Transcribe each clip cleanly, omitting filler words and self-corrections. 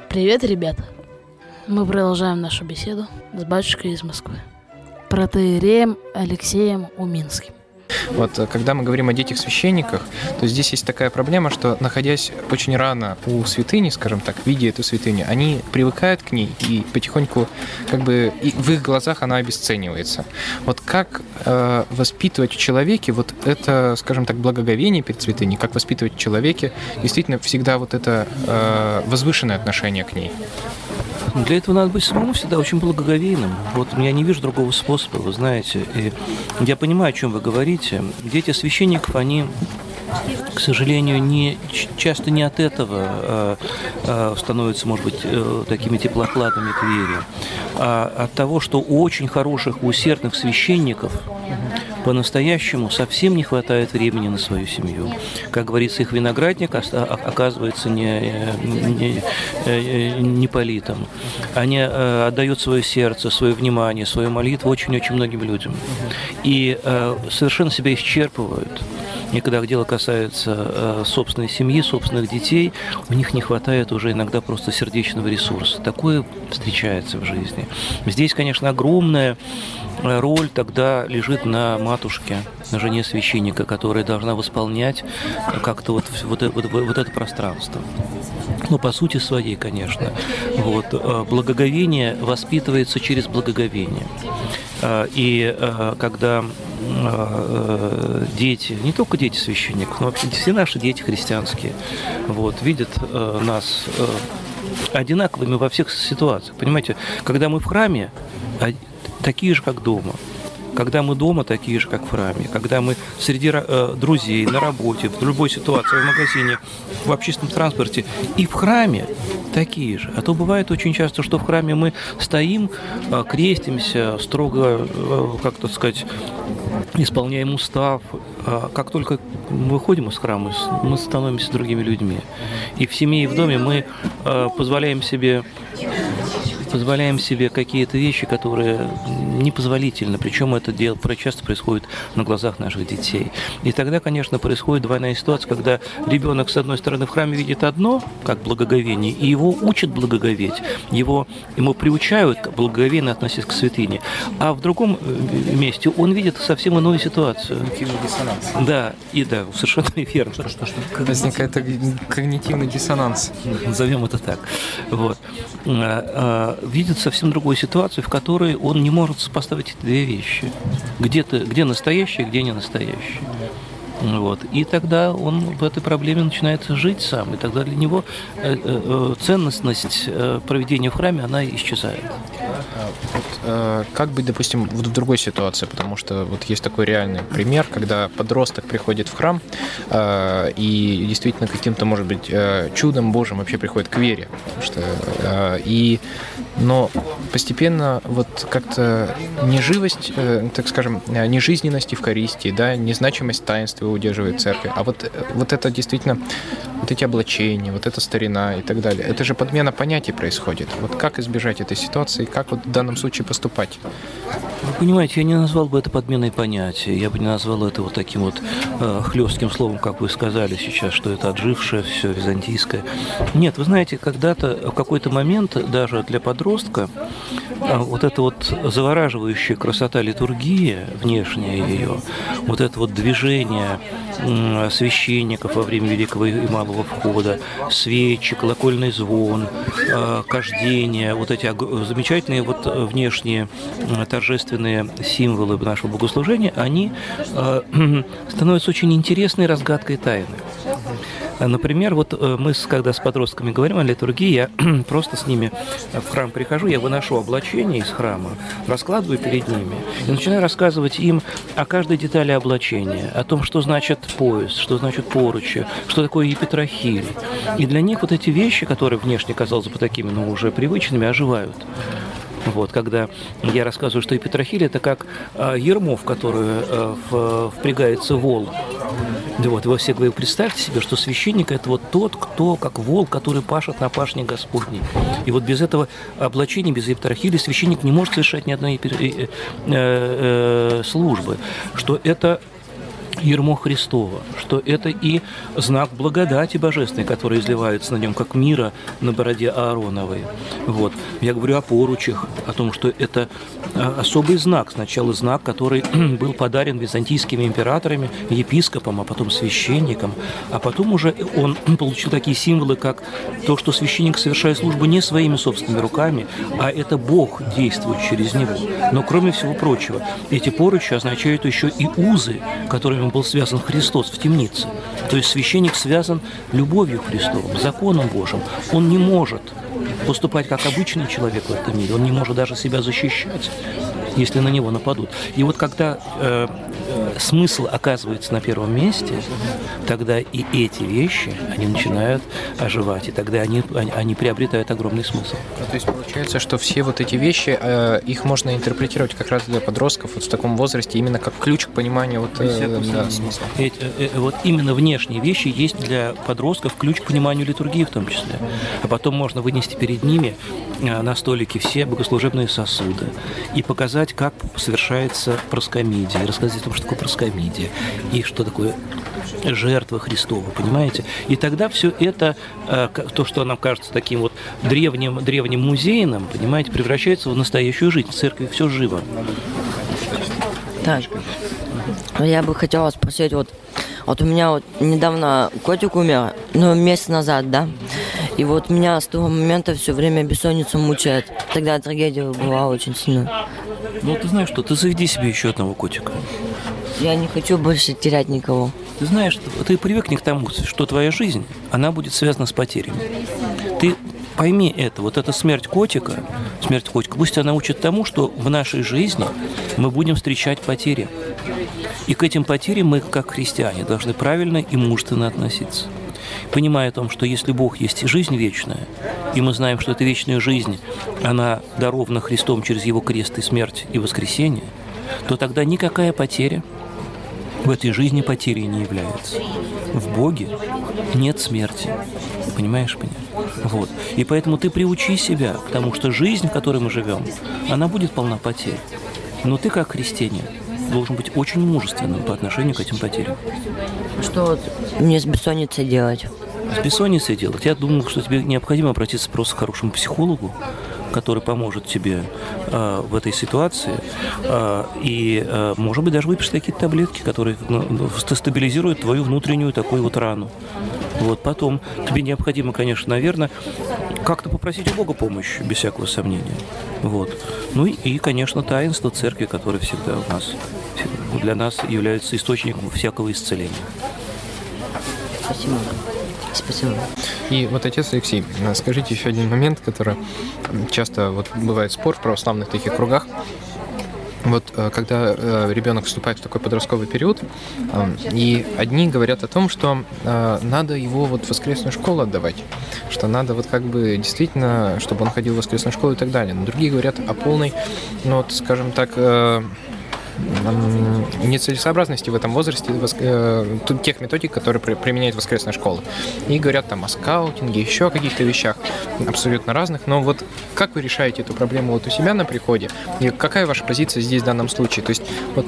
Привет, ребята! Мы продолжаем нашу беседу с батюшкой из Москвы, протоиереем Алексеем Уминским. Вот, когда мы говорим о детях-священниках, то здесь есть такая проблема, что, находясь очень рано у святыни, скажем так, видя эту святыню, они привыкают к ней, и потихоньку, и в их глазах она обесценивается. Вот как воспитывать в человеке вот это, скажем так, благоговение перед святыней, как воспитывать в человеке действительно всегда вот это возвышенное отношение к ней? Для этого надо быть самому всегда очень благоговейным. Вот я не вижу другого способа, вы знаете. И я понимаю, о чем вы говорите. Дети священников, они, к сожалению, часто не от этого становятся, может быть, такими теплохладными к вере, а от того, что у очень хороших, усердных священников по-настоящему совсем не хватает времени на свою семью. Как говорится, их виноградник оказывается не политом. Они отдают свое сердце, свое внимание, свою молитву очень-очень многим людям. И совершенно себя исчерпывают. И когда дело касается собственной семьи, собственных детей, у них не хватает уже иногда просто сердечного ресурса. Такое встречается в жизни. Здесь, конечно, огромная роль тогда лежит на матушке, на жене священника, которая должна восполнять как-то вот это пространство. Ну, по сути своей, конечно. Благоговение воспитывается через благоговение. И когда дети, не только дети священников, но вообще все наши дети христианские, видят нас одинаковыми во всех ситуациях. Понимаете, когда мы в храме, такие же, как дома. Когда мы дома, такие же, как в храме. Когда мы среди друзей, на работе, в любой ситуации, в магазине, в общественном транспорте и в храме, такие же. А то бывает очень часто, что в храме мы стоим, крестимся, строго, исполняем устав. Как только мы выходим из храма, мы становимся другими людьми. И в семье, и в доме мы позволяем себе какие-то вещи, которые непозволительны. Причем это дело часто происходит на глазах наших детей. И тогда, конечно, происходит двойная ситуация, когда ребенок, с одной стороны, в храме видит одно, как благоговение, и его учат благоговеть, ему приучают благоговейно относиться к святыне. А в другом месте он видит совсем иную ситуацию. Когнитивный диссонанс. Да, совершенно верно. Возникает когнитивный диссонанс. Назовем это так. Видит совсем другую ситуацию, в которой он не может сопоставить эти две вещи. Где настоящее, где не настоящее. И тогда он в этой проблеме начинает жить сам. И тогда для него ценностность проведения в храме, она исчезает. Как быть, допустим, в другой ситуации? Потому что есть такой реальный пример, когда подросток приходит в храм и действительно каким-то, может быть, чудом Божьим вообще приходит к вере. Но постепенно как-то неживость, так скажем, нежизненность Евхаристии, незначимость таинства удерживает церковь. А вот это действительно, эти облачения, это старина и так далее. Это же подмена понятий происходит. Как избежать этой ситуации, как в данном случае поступать? Вы понимаете, я не назвал бы это подменой понятий, я бы не назвал это таким хлестким словом, как вы сказали сейчас, что это отжившее все византийское. Нет, вы знаете, когда-то, в какой-то момент даже для подростка эта завораживающая красота литургии, внешняя ее, это движение священников во время Великого и Малого Входа, свечи, колокольный звон, кождение, эти замечательные внешние торжественные символы нашего богослужения, они становятся очень интересной разгадкой тайны. Например, мы, когда с подростками говорим о литургии, я просто с ними в храм прихожу, я выношу облачение из храма, раскладываю перед ними и начинаю рассказывать им о каждой детали облачения, о том, что значит пояс, что значит поручи, что такое епитрахиль. И для них эти вещи, которые внешне, казалось бы, такими, уже привычными, оживают. Когда я рассказываю, что епитрахиль – это как ярмо, в которое впрягается вол. Вы все говорите, представьте себе, что священник – это тот, кто, как вол, который пашет на пашне Господней. И без этого облачения, без епитрахили священник не может совершать ни одной службы. Что это ярмо Христово, что это и знак благодати божественной, который изливается на нем, как мира на бороде Аароновой. Вот. Я говорю о поручах, о том, что это особый знак. Сначала знак, который был подарен византийскими императорами, епископам, а потом священникам. А потом уже он получил такие символы, как то, что священник совершает службу не своими собственными руками, а это Бог действует через него. Но кроме всего прочего, эти поручи означают еще и узы, которыми был связан Христос в темнице. То есть священник связан любовью Христовым, законом Божьим. Он не может поступать как обычный человек в этом мире, он не может даже себя защищать, если на него нападут. И вот когда смысл оказывается на первом месте, тогда и эти вещи, они начинают оживать, и тогда они приобретают огромный смысл. То есть получается, что все вот эти вещи, их можно интерпретировать как раз для подростков вот в таком возрасте, именно как ключ к пониманию смысла. Вот именно внешние вещи есть для подростков ключ к пониманию литургии в том числе. А потом можно вынести перед ними на столике все богослужебные сосуды и показать, как совершается проскомидия, рассказать о том, что такое проскомидия и что такое жертва Христова, понимаете? И тогда все это, то, что нам кажется таким вот древним музейным, понимаете, превращается в настоящую жизнь. В церкви все живо. Так, я бы хотела спросить, вот у меня вот недавно котик умер, месяц назад, да? И вот меня с того момента все время бессонница мучает. Тогда трагедия была очень сильная. Ну, ты знаешь что, ты заведи себе еще одного котика. Я не хочу больше терять никого. Ты знаешь, ты привыкни к тому, что твоя жизнь, она будет связана с потерями. Ты пойми это, вот эта смерть котика, пусть она учит тому, что в нашей жизни мы будем встречать потери. И к этим потерям мы, как христиане, должны правильно и мужественно относиться. Понимая о том, что если Бог есть жизнь вечная, и мы знаем, что эта вечная жизнь, она дарована Христом через Его крест и смерть и воскресение, то тогда никакая потеря в этой жизни потерей не является. В Боге нет смерти. Понимаешь меня? Вот. И поэтому ты приучи себя к тому, что жизнь, в которой мы живем, она будет полна потерь. Но ты, как христианин, должен быть очень мужественным по отношению к этим потерям. Что вот мне с бессонницей делать? С бессонницей делать? Я думаю, что тебе необходимо обратиться просто к хорошему психологу, который поможет тебе в этой ситуации. И, может быть, даже выпишет какие-то таблетки, которые стабилизируют твою внутреннюю такую вот рану. Вот. Потом тебе необходимо, конечно, наверное, как-то попросить у Бога помощи, без всякого сомнения. Вот. Ну и, конечно, таинство церкви, которое всегда у нас, для нас является источником всякого исцеления. Спасибо. Спасибо. И вот, отец Алексей, скажите еще один момент, который часто вот бывает спор в православных таких кругах. Вот когда ребенок вступает в такой подростковый период, и одни говорят о том, что надо его вот в воскресную школу отдавать, что надо вот как бы действительно, чтобы он ходил в воскресную школу и так далее. Но другие говорят о полной, ну вот, скажем так, нецелесообразности в этом возрасте тех методик, которые применяет воскресная школа. И говорят там о скаутинге, еще о каких-то вещах абсолютно разных. Но вот как вы решаете эту проблему вот у себя на приходе? И какая ваша позиция здесь в данном случае? То есть вот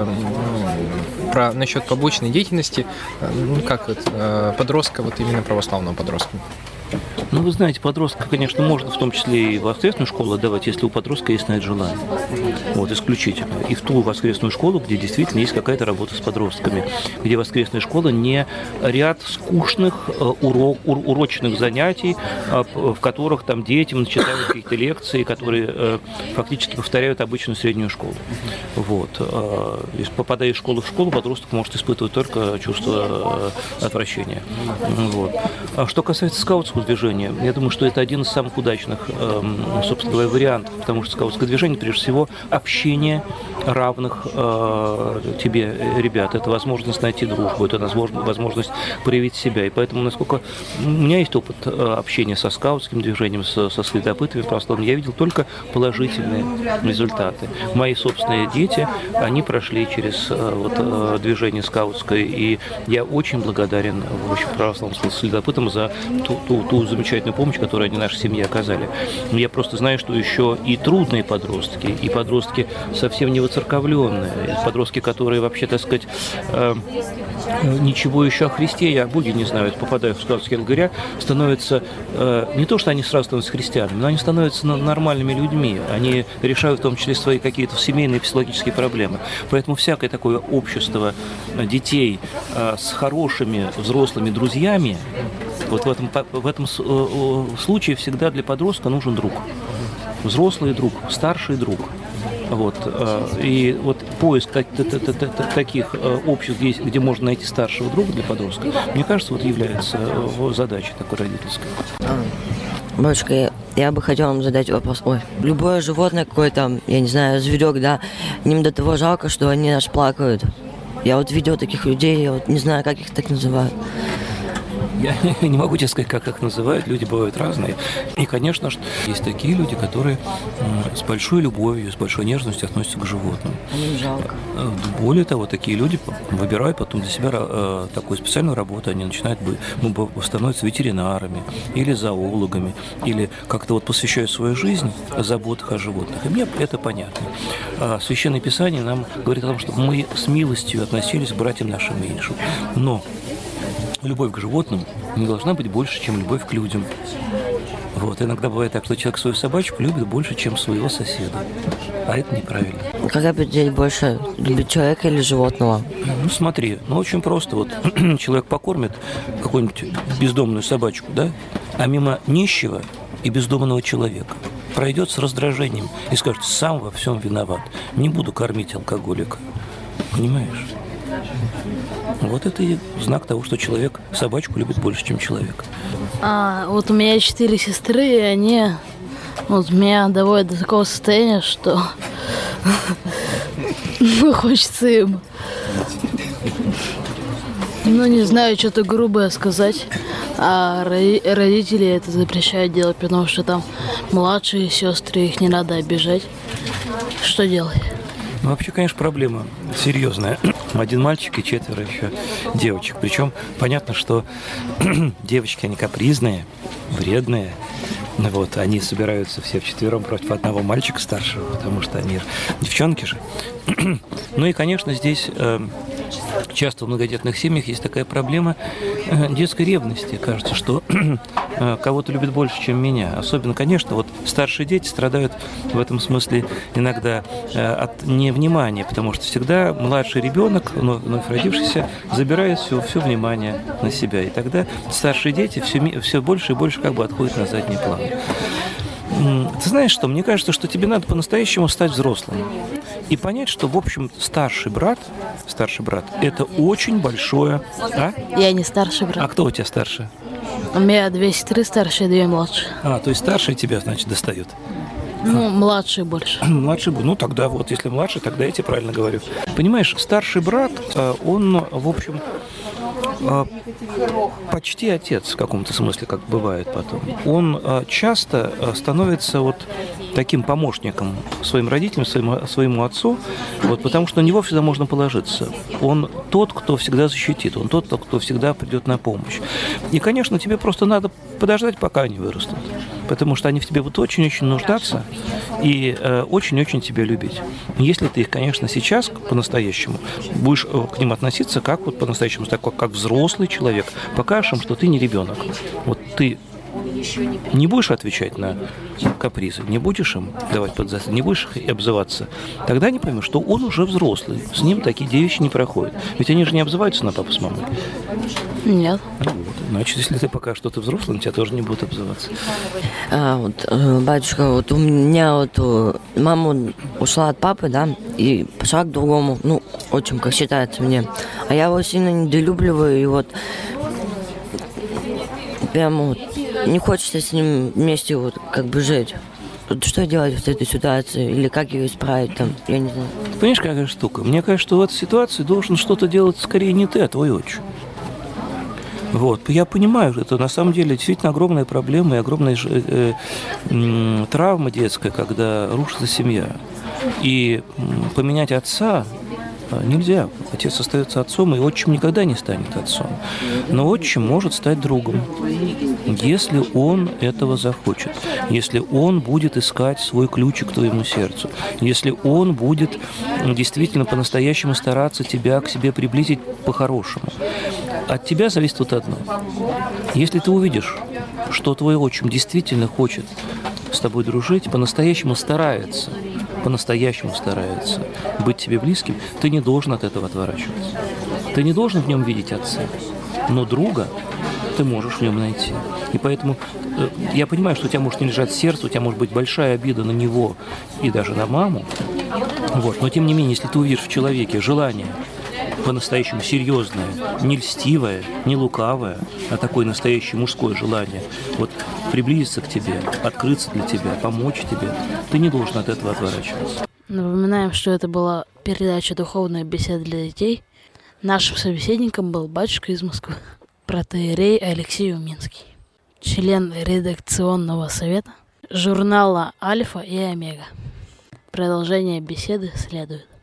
насчет побочной деятельности, подростка, вот именно православного подростка. Ну, вы знаете, подростка, конечно, можно в том числе и в воскресную школу отдавать, если у подростка есть на это желание. Вот, исключительно. И в ту воскресную школу, где действительно есть какая-то работа с подростками, где воскресная школа не ряд скучных урочных занятий, в которых там детям читают какие-то лекции, которые фактически повторяют обычную среднюю школу. Вот. Если попадая из школы в школу, подросток может испытывать только чувство отвращения. Вот. А что касается скаутского движения, я думаю, что это один из самых удачных, собственно говоря, вариантов, потому что скаутское движение, прежде всего, общение равных тебе ребят. Это возможность найти дружбу, это возможность проявить себя. И поэтому, насколько у меня есть опыт общения со скаутским движением, со следопытами православными, я видел только положительные результаты. Мои собственные дети, они прошли через движение скаутское, и я очень благодарен, в общем, православным следопытам за ту замечательную помощь, которую они нашей семье оказали. Я просто знаю, что еще и трудные подростки, и подростки совсем не в воцерковленные, подростки, которые вообще, так сказать, ничего еще о Христе и о Боге не знают, попадая в скаутские лагеря, становятся, не то что они сразу становятся христианами, но они становятся нормальными людьми, они решают в том числе свои какие-то семейные психологические проблемы. Поэтому всякое такое общество детей с хорошими взрослыми друзьями, вот в этом случае всегда для подростка нужен друг. Взрослый друг, старший друг. Вот. И вот поиск таких обществ, где можно найти старшего друга для подростка, мне кажется, вот является задачей такой родительской. Бабушка, я бы хотела вам задать вопрос. Ой, любое животное какое-то, я не знаю, зверек, да, им до того жалко, что они аж плакают. Я вот видел таких людей, я вот не знаю, как их так называют. Я не могу тебе сказать, как их называют, люди бывают разные. И, конечно, есть такие люди, которые с большой любовью, с большой нежностью относятся к животным. Им жалко. Более того, такие люди выбирают потом для себя такую специальную работу, они начинают становятся ветеринарами или зоологами, или как-то вот посвящают свою жизнь о заботах о животных. И мне это понятно. Священное Писание нам говорит о том, что мы с милостью относились к братьям нашим меньшим. Но любовь к животным не должна быть больше, чем любовь к людям. Вот. Иногда бывает так, что человек свою собачку любит больше, чем своего соседа. А это неправильно. Как определить больше, любить человека или животного? Ну, смотри, очень просто. Вот человек покормит какую-нибудь бездомную собачку, да, а мимо нищего и бездомного человека пройдет с раздражением и скажет: сам во всем виноват, не буду кормить алкоголика. Понимаешь? Вот это и знак того, что человек собачку любит больше, чем человека. Вот у меня 4 сестры, и они вот меня доводят до такого состояния, что хочется им, не знаю, что-то грубое сказать. А родители это запрещают делать, потому что там младшие сестры, их не надо обижать. Что делать? Вообще, конечно, проблема серьезная. 1 мальчик и 4 еще девочек. Причем понятно, что девочки, они капризные, вредные. Вот, они собираются все вчетвером против одного мальчика старшего, потому что они девчонки же. Ну и, конечно, здесь часто в многодетных семьях есть такая проблема детской ревности. Кажется, что кого-то любят больше, чем меня. Особенно, конечно, вот старшие дети страдают в этом смысле иногда от невнимания, потому что всегда младший ребенок, вновь родившийся, забирает все внимание на себя. И тогда старшие дети все больше и больше как бы отходят на задний план. Ты знаешь что? Мне кажется, что тебе надо по-настоящему стать взрослым и понять, что, в общем, старший брат, это очень большое... А? Я не старший брат. А кто у тебя старше? У меня 2 сестры старшие, 2 младшие. То есть старший тебя, значит, достает? Младший больше. Младший, тогда вот, если младший, тогда я тебе правильно говорю. Понимаешь, старший брат, он, в общем, почти отец в каком-то смысле, как бывает потом. Он часто становится вот таким помощником своим родителям, своему отцу, вот, потому что на него всегда можно положиться. Он тот, кто всегда защитит, он тот, кто всегда придет на помощь. И, конечно, тебе просто надо подождать, пока они вырастут, потому что они в тебе будут очень-очень нуждаться и очень-очень тебя любить. Если ты их, конечно, сейчас по-настоящему будешь к ним относиться как вот по-настоящему, как взрослый человек, покажешь им, что ты не ребенок. Вот ты не будешь отвечать на капризы, не будешь им давать подзасад, не будешь их обзываться, тогда они поймут, что он уже взрослый, с ним такие вещи не проходят. Ведь они же не обзываются на папу с мамой. Нет. Значит, если ты покажешь, что ты взрослый, тебя тоже не будут обзываться. Батюшка, вот у меня мама ушла от папы, да, и пошла к другому, отчим, как считается мне. А я его сильно недолюбливаю, и вот прямо не хочется с ним вместе как бы жить. Что делать в этой ситуации? Или как ее исправить там? Я не знаю. Ты понимаешь, какая штука? Мне кажется, что в этой ситуации должен что-то делать скорее не ты, а твой отчим. Вот. Я понимаю, это на самом деле действительно огромная проблема и огромная травма детская, когда рушится семья. И поменять отца Нельзя. Отец остается отцом, и отчим никогда не станет отцом. Но отчим может стать другом, если он этого захочет, если он будет искать свой ключик к твоему сердцу, если он будет действительно по-настоящему стараться тебя к себе приблизить по-хорошему. От тебя зависит вот одно. Если ты увидишь, что твой отчим действительно хочет с тобой дружить, по-настоящему старается быть тебе близким, ты не должен от этого отворачиваться. Ты не должен в нем видеть отца, но друга ты можешь в нем найти. И поэтому я понимаю, что у тебя может не лежать сердце, у тебя может быть большая обида на него и даже на маму. Вот. Но тем не менее, если ты увидишь в человеке желание по-настоящему серьезное, не льстивое, не лукавое, а такое настоящее мужское желание вот приблизиться к тебе, открыться для тебя, помочь тебе, ты не должен от этого отворачиваться. Напоминаем, что это была передача «Духовная беседа для детей». Нашим собеседником был батюшка из Москвы, протоиерей Алексей Уминский, член редакционного совета журнала «Альфа и Омега». Продолжение беседы следует.